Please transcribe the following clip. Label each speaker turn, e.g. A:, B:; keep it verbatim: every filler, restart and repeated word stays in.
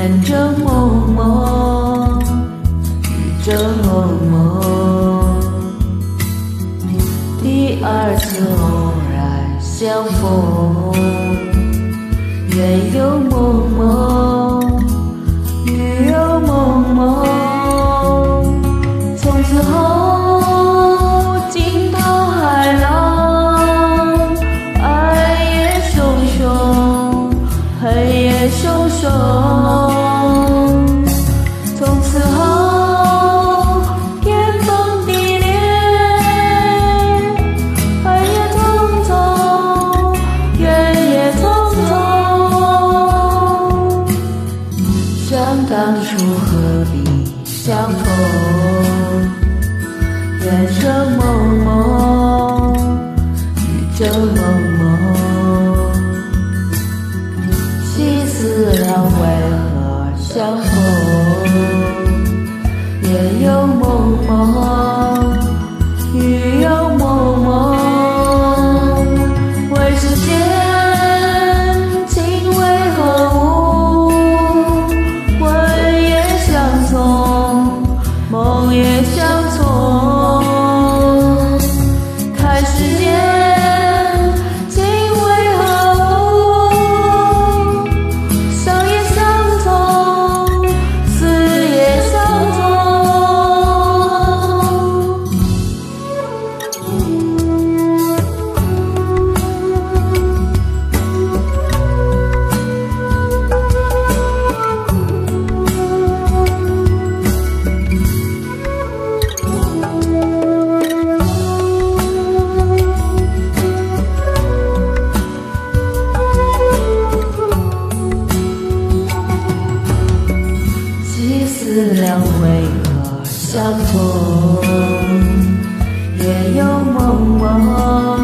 A: 眼着梦梦，遇着梦梦，第二次偶然相逢，月有梦梦，雨有梦梦，从此后惊涛骇浪，爱也汹汹，恨也汹汹，从此后天崩地裂，爱也匆匆，缘也匆匆，想当初何必相逢，愿生梦梦，遇着梦梦，细思量为何相逢，夜有梦梦，雨有梦梦，问世间情为何物，魂也相从，梦也相从，看世间情为何物，想也相从，思也相从。细思量为何相逢，夜有梦梦。